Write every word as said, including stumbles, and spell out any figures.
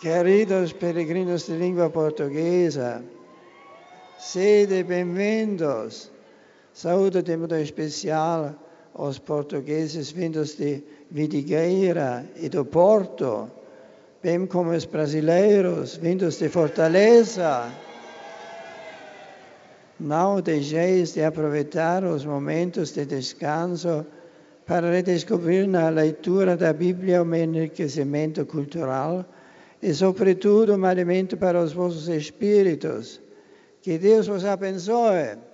Queridos peregrinos de língua portuguesa, sede bem-vindos. Saúdo de modo especial aos portugueses vindos de Vidigueira e do Porto, bem como os brasileiros vindos de Fortaleza. Não deixeis de aproveitar os momentos de descanso para redescobrir na leitura da Bíblia um enriquecimento cultural e, sobretudo, um alimento para os vossos espíritos. Que Deus vos abençoe.